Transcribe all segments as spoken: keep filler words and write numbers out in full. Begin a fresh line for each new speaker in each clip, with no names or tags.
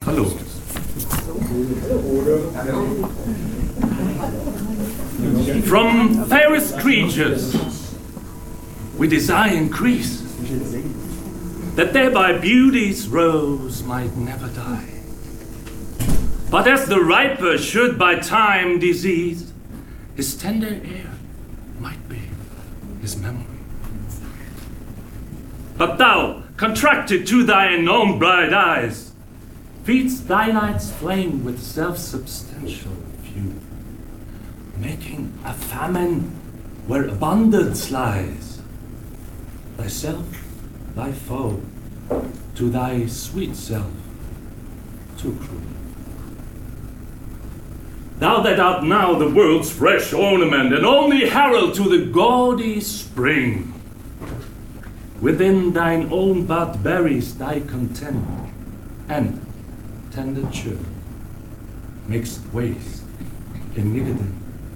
Hallo. From fairest creatures we desire increase, that thereby beauty's rose might never die. But as the riper should by time disease, his tender air might be his memory. But thou, contracted to thine own bright eyes, feedst thy night's flame with self-substantial fuel, making a famine where abundance lies. Thyself, thy foe, to thy sweet self, too cruel. Thou that art now the world's fresh ornament, and only herald to the gaudy spring, within thine own bud buries thy content, and tender chirp mixed waste in nicotine.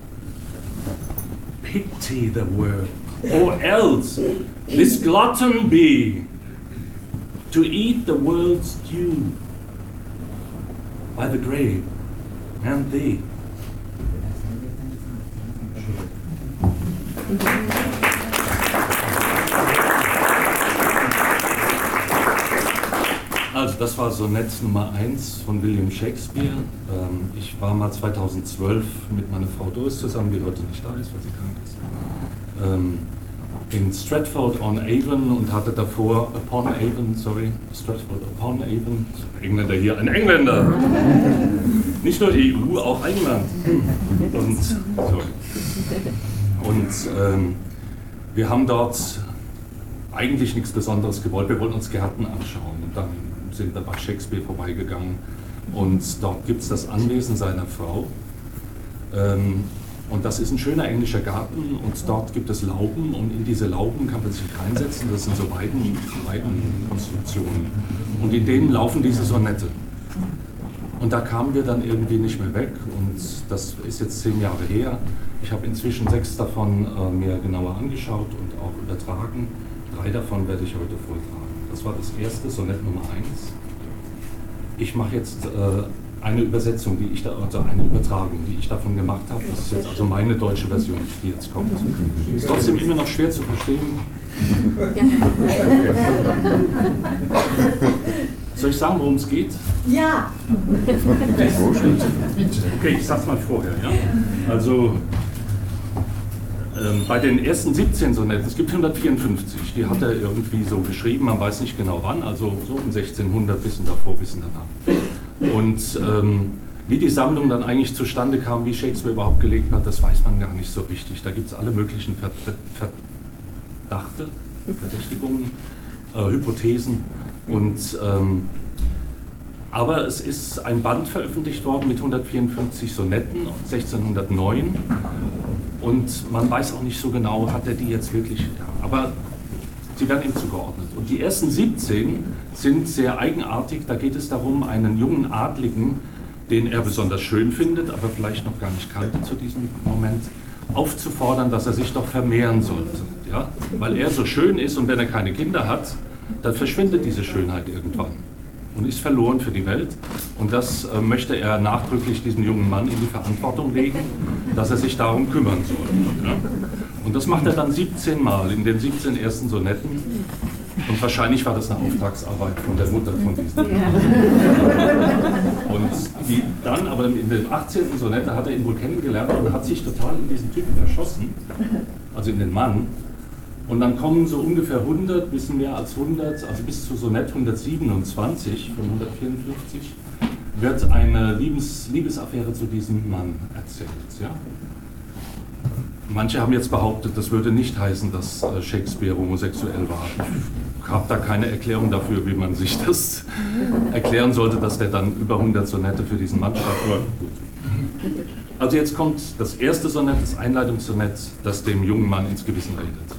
Pity the world, or else this glutton be, to eat the world's dew by the grave and thee. Also das war Sonett Nummer eins von William Shakespeare. Ähm, ich war mal zweitausendzwölf mit meiner Frau Doris zusammen, die heute nicht da ist, weil sie krank ist, ähm, in Stratford-on-Avon und hatte davor, upon Avon, sorry, Stratford-upon-Avon, Engländer hier, ein Engländer! Nicht nur E U, auch England. Und, sorry. Und ähm, wir haben dort eigentlich nichts Besonderes gewollt, wir wollten uns Gärten anschauen und dann sind wir bei Shakespeare vorbeigegangen und dort gibt es das Anwesen seiner Frau ähm, und das ist ein schöner englischer Garten und dort gibt es Lauben und in diese Lauben kann man sich reinsetzen, das sind so Weiden, Weidenkonstruktionen und in denen laufen diese Sonette. Und da kamen wir dann irgendwie nicht mehr weg und das ist jetzt zehn Jahre her. Ich habe inzwischen sechs davon äh, mir genauer angeschaut und auch übertragen. Drei davon werde ich heute vortragen. Das war das erste, Sonett Nummer eins. Ich mache jetzt äh, eine Übersetzung, die ich da, also eine Übertragung, die ich davon gemacht habe. Das ist jetzt also meine deutsche Version, die jetzt kommt. Ist trotzdem immer noch schwer zu verstehen. Soll ich sagen, worum es geht?
Ja.
Okay, ich sag's mal vorher. Ja? Also ähm, bei den ersten siebzehn Sonetten, es gibt hundertvierundfünfzig, die hat er irgendwie so geschrieben, man weiß nicht genau wann, also so um sechzehnhundert, bisschen davor, bisschen danach. Und ähm, wie die Sammlung dann eigentlich zustande kam, wie Shakespeare überhaupt gelegt hat, das weiß man gar nicht so richtig. Da gibt es alle möglichen Verdachte, Verdächtigungen, äh, Hypothesen. Und, ähm, aber es ist ein Band veröffentlicht worden mit hundertvierundfünfzig Sonetten, sechzehnhundertneun. Und man weiß auch nicht so genau, hat er die jetzt wirklich, ja, aber sie werden ihm zugeordnet. Und die ersten siebzehn sind sehr eigenartig. Da geht es darum, einen jungen Adligen, den er besonders schön findet, aber vielleicht noch gar nicht kannte zu diesem Moment, aufzufordern, dass er sich doch vermehren sollte. Ja? Weil er so schön ist und wenn er keine Kinder hat, dann verschwindet diese Schönheit irgendwann und ist verloren für die Welt. Und das äh, möchte er nachdrücklich diesem jungen Mann in die Verantwortung legen, dass er sich darum kümmern soll. Ja? Und das macht er dann siebzehn Mal in den siebzehn ersten Sonetten. Und wahrscheinlich war das eine Auftragsarbeit von der Mutter von diesem. Und die dann, aber in dem achtzehnten Sonette hat er ihn wohl kennengelernt und hat sich total in diesen Typen verschossen, also in den Mann. Und dann kommen so ungefähr hundert, bisschen mehr als hundert, also bis zu Sonett hundertsiebenundzwanzig von hundertvierundfünfzig, wird eine Liebes, Liebesaffäre zu diesem Mann erzählt. Ja? Manche haben jetzt behauptet, das würde nicht heißen, dass Shakespeare homosexuell war. Ich habe da keine Erklärung dafür, wie man sich das erklären sollte, dass der dann über hundert Sonette für diesen Mann schreibt. Aber gut. Also jetzt kommt das erste Sonett, das Einleitungssonett, das dem jungen Mann ins Gewissen redet.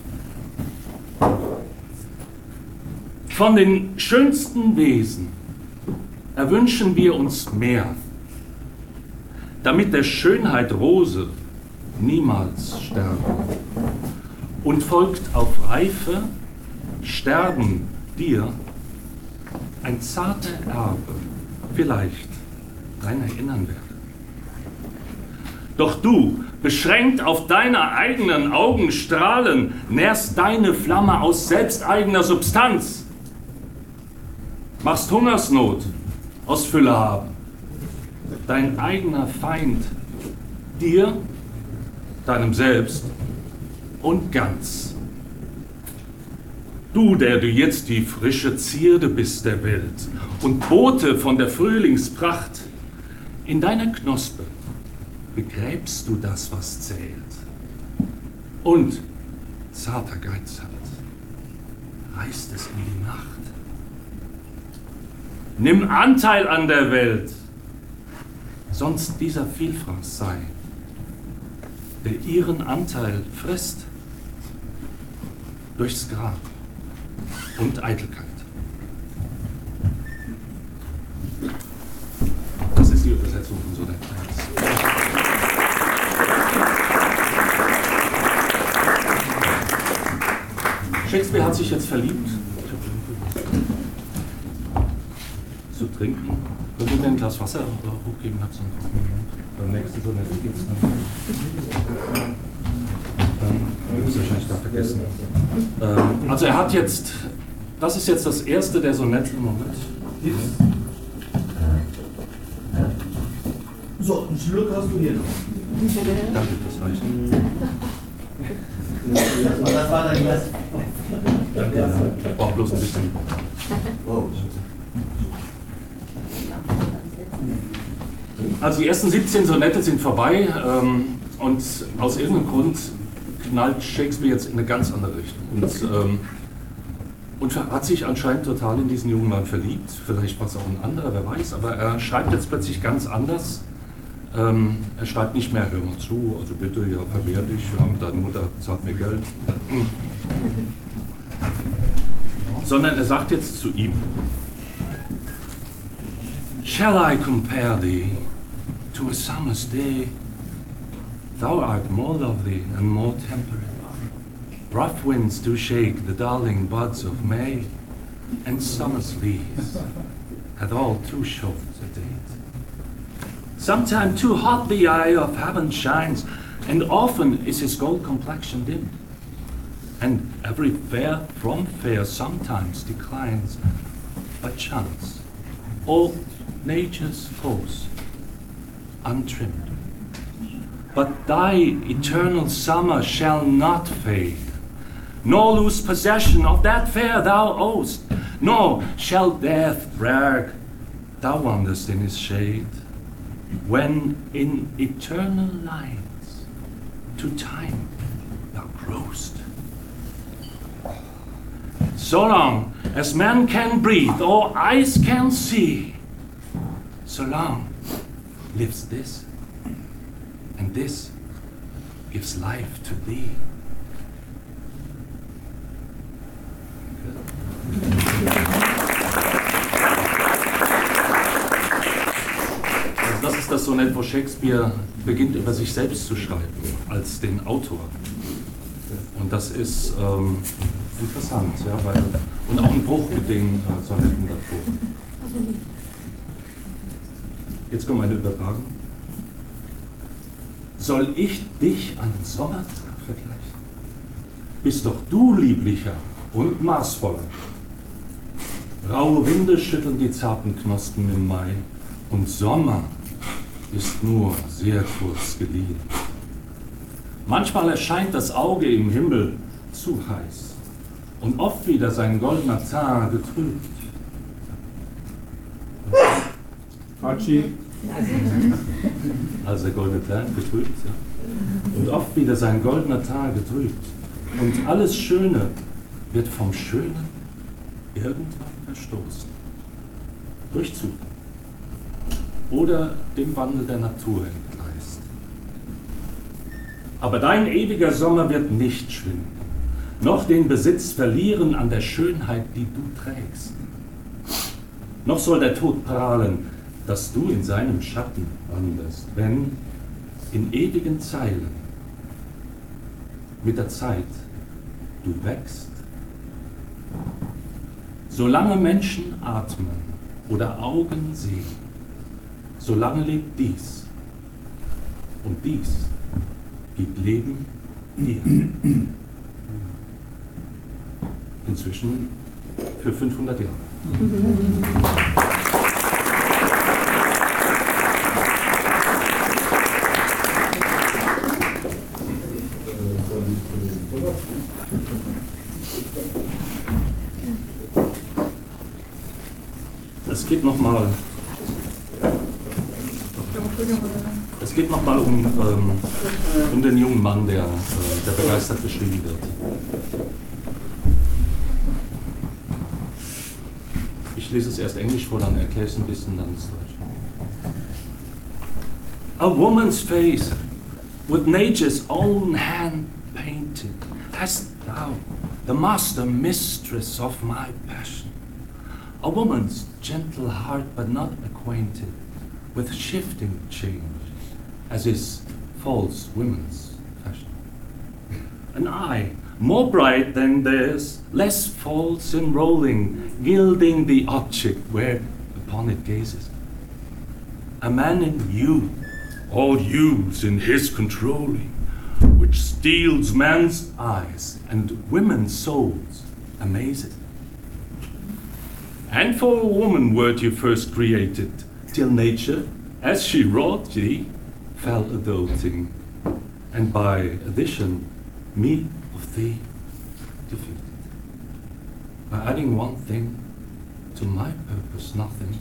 Von den schönsten Wesen erwünschen wir uns mehr, damit der Schönheit Rose niemals sterben. Und folgt auf Reife, Sterben dir ein zarter Erbe vielleicht daran erinnern werde. Doch du, beschränkt auf deine eigenen Augenstrahlen, nährst deine Flamme aus selbsteigener Substanz, machst Hungersnot aus Fülle haben, dein eigener Feind, dir, deinem Selbst und ganz. Du, der du jetzt die frische Zierde bist der Welt und Bote von der Frühlingspracht, in deiner Knospe begräbst du das, was zählt. Und, zarter Geizhalt, reißt es in die Nacht. Nimm Anteil an der Welt, sonst dieser Vielfraß sei, der ihren Anteil frisst durchs Grab und Eitelkeit. Das ist die Übersetzung von Sonett eins. Shakespeare hat sich jetzt verliebt. Zu trinken. Könnt ihr mir ein Glas Wasser hochgeben? Hab's dann auch beim nächsten Sonett geht's dann. Ich habe es wahrscheinlich da vergessen. Ähm, also er hat jetzt, das ist jetzt das erste der Sonette im Moment.
So, einen Schluck hast du hier noch.
Danke, das reicht.
Das war dein Glas.
Danke, ich brauche bloß ein bisschen.
Oh.
Also die ersten siebzehn Sonette sind vorbei ähm, und aus irgendeinem Grund knallt Shakespeare jetzt in eine ganz andere Richtung. Und, ähm, und hat sich anscheinend total in diesen jungen Mann verliebt. Vielleicht war es auch ein anderer, wer weiß. Aber er schreibt jetzt plötzlich ganz anders. Ähm, er schreibt nicht mehr, hör mal zu, also bitte, ja, verwehr dich, ja, deine Mutter zahlt mir Geld. Sondern er sagt jetzt zu ihm, Shall I compare thee to a summer's day? Thou art more lovely and more temperate. Rough winds do shake the darling buds of May, and summer's leaves had all too short a date. Sometime too hot the eye of heaven shines, and often is his gold complexion dim. And every fair from fair sometimes declines, but chance, all nature's force, untrimmed. But thy eternal summer shall not fade, nor lose possession of that fair thou owest, nor shall death drag thou wanderest in his shade, when in eternal lines to time thou growest. So long as man can breathe or eyes can see, so long lives this, and this gives life to thee. Also das ist das Sonett, wo Shakespeare beginnt, über sich selbst zu schreiben, als den Autor. Und das ist ähm, interessant, ja, weil, und auch ein Bruch mit den äh, Sonetten davor. Jetzt kommt meine Übertragung. Soll ich dich an den Sommertag vergleichen? Bist doch du lieblicher und maßvoller. Raue Winde schütteln die zarten Knospen im Mai, und Sommer ist nur sehr kurz geliehen. Manchmal erscheint das Auge im Himmel zu heiß und oft wieder sein goldener Teint getrübt.
Archie.
Also der goldene Teint getrübt, ja. Und oft wieder sein goldener Teint getrübt. Und alles Schöne wird vom Schönen irgendwann verstoßen. Durch Zug. Oder dem Wandel der Natur entgleist. Aber dein ewiger Sommer wird nicht schwinden, noch den Besitz verlieren an der Schönheit, die du trägst. Noch soll der Tod prahlen, dass du in seinem Schatten wanderst, wenn in ewigen Zeilen mit der Zeit du wächst. Solange Menschen atmen oder Augen sehen, solange lebt dies. Und dies gibt Leben dir. Inzwischen für fünfhundert Jahre. Es geht nochmal Es geht nochmal um, ähm, um den jungen Mann, der, äh, der begeistert beschrieben wird. Ich lese es erst Englisch vor, dann erkläre ich es ein bisschen, dann ins Deutsch. A woman's face, with nature's own hand painted, hast thou, the master mistress of my passion. A woman's gentle heart, but not acquainted with shifting change, as is false women's fashion. An eye more bright than theirs, less false in rolling, gilding the object where upon it gazes. A man in you, all youths in his controlling, which steals man's eyes and women's souls amazes. And for a woman wert you first created, till nature, as she wrought thee, fell a doting, and by addition, me of thee defeated. By adding one thing, to my purpose nothing.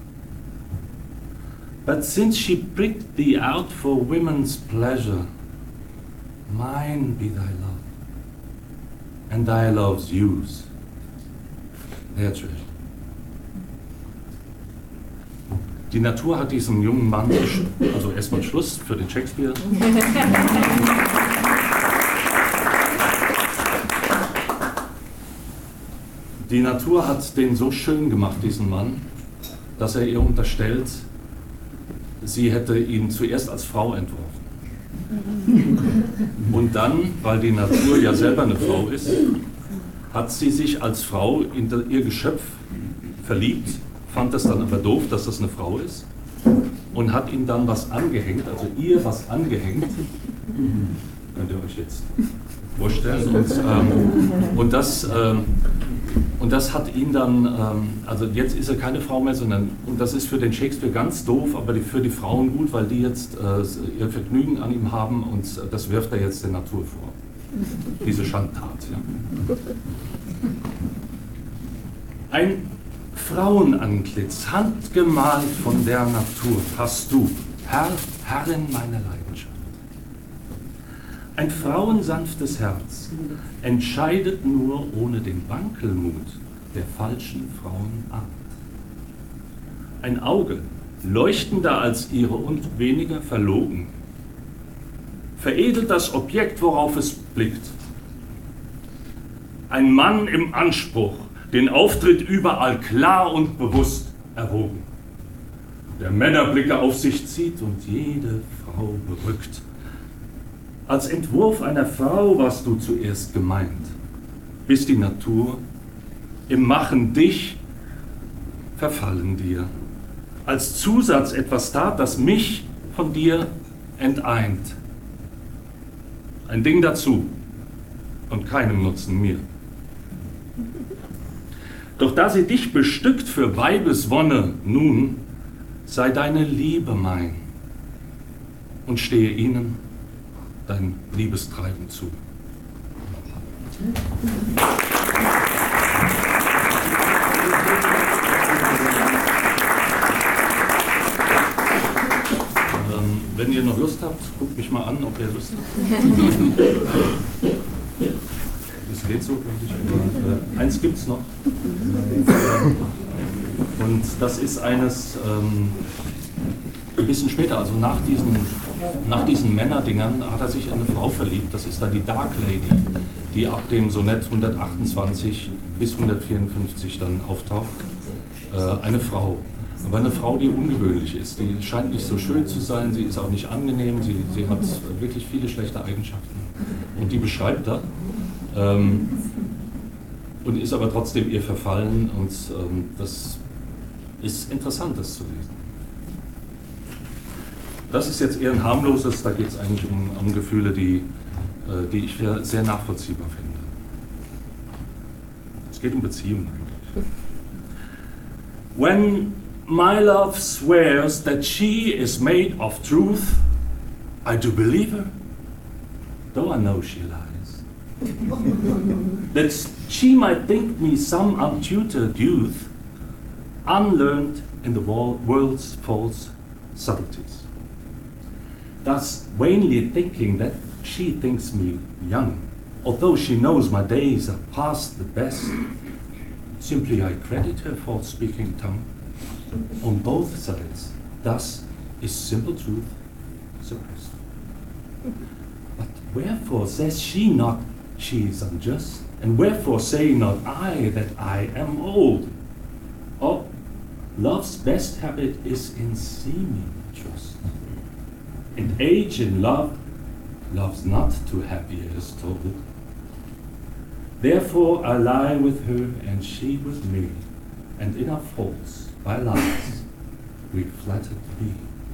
But since she pricked thee out for women's pleasure, mine be thy love, and thy love's use, their treasure. Die Natur hat diesem jungen Mann, also erstmal Schluss für den Shakespeare. Die Natur hat den so schön gemacht, diesen Mann, dass er ihr unterstellt, sie hätte ihn zuerst als Frau entworfen. Und dann, weil die Natur ja selber eine Frau ist, hat sie sich als Frau in ihr Geschöpf verliebt, fand es dann aber doof, dass das eine Frau ist und hat ihm dann was angehängt, also ihr was angehängt, könnt ihr euch jetzt vorstellen. Und, ähm, und, das, ähm, und das hat ihn dann, ähm, also jetzt ist er keine Frau mehr, sondern, und das ist für den Shakespeare ganz doof, aber die, für die Frauen gut, weil die jetzt äh, ihr Vergnügen an ihm haben und das wirft er jetzt der Natur vor. Diese Schandtat. Ja. Ein Frauenantlitz, handgemalt von der Natur, hast du, Herr, Herrin meiner Leidenschaft. Ein frauensanftes Herz entscheidet nur ohne den Wankelmut der falschen Frauenart. Ein Auge, leuchtender als ihre und weniger verlogen, veredelt das Objekt, worauf es blickt. Ein Mann im Anspruch, den Auftritt überall klar und bewusst erwogen, der Männerblicke auf sich zieht und jede Frau berückt. Als Entwurf einer Frau warst du zuerst gemeint, bis die Natur im Machen dich verfallen dir, als Zusatz etwas tat, das mich von dir enteint. Ein Ding dazu und keinem Nutzen mir. Doch da sie dich bestückt für Weibeswonne, nun sei deine Liebe mein und stehe ihnen dein Liebestreiben zu. Ähm, wenn ihr noch Lust habt, guckt mich mal an, ob ihr Lust habt. Das geht so, denke ich. Aber, äh, eins gibt es noch. Und das ist eines ähm, ein bisschen später, also nach diesen, nach diesen Männerdingern hat er sich in eine Frau verliebt. Das ist dann die Dark Lady, die ab dem Sonett hundertachtundzwanzig bis hundertvierundfünfzig dann auftaucht. Äh, eine Frau. Aber eine Frau, die ungewöhnlich ist. Die scheint nicht so schön zu sein, sie ist auch nicht angenehm, sie, sie hat wirklich viele schlechte Eigenschaften. Und die beschreibt er. Ähm, und ist aber trotzdem ihr verfallen und ähm, das ist interessant, das zu lesen. Das ist jetzt eher ein harmloses, da geht es eigentlich um, um Gefühle, die, äh, die ich sehr nachvollziehbar finde. Es geht um Beziehungen eigentlich. When my love swears that she is made of truth, I do believe her, though I know she lies. That she might think me some untutored youth, unlearned in the world's false subtleties. Thus vainly thinking that she thinks me young, although she knows my days are past the best, simply I credit her false-speaking tongue on both sides. Thus is simple truth suppressed. But wherefore says she not she is unjust? And wherefore say not I that I am old? Oh, love's best habit is in seeming trust. And age in love loves not to have years told. Therefore I lie with her and she with me, and in our faults by lies we flattered be.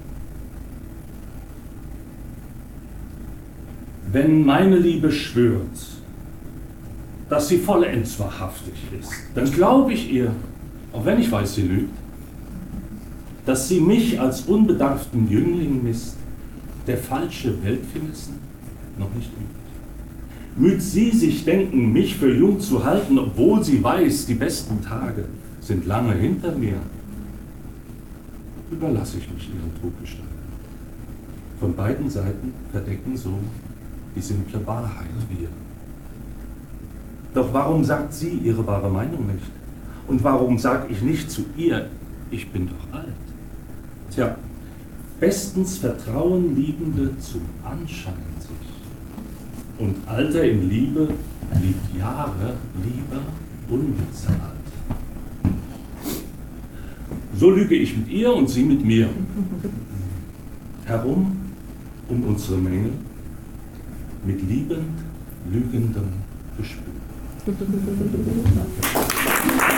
Wenn meine Liebe schwört, dass sie vollends wahrhaftig ist, dann glaube ich ihr, auch wenn ich weiß, sie lügt, dass sie mich als unbedarften Jüngling misst, der falsche Weltfinissen noch nicht übt. Müht sie sich denken, mich für jung zu halten, obwohl sie weiß, die besten Tage sind lange hinter mir, überlasse ich mich ihren Truggestalten. Von beiden Seiten verdecken so die simple Wahrheit wir. Doch warum sagt sie ihre wahre Meinung nicht? Und warum sag ich nicht zu ihr, ich bin doch alt? Tja, bestens Vertrauen Liebende zum Anschein sich. Und Alter in Liebe liebt Jahre lieber unbezahlt. So lüge ich mit ihr und sie mit mir. Herum um unsere Menge mit liebend, lügendem Gespür.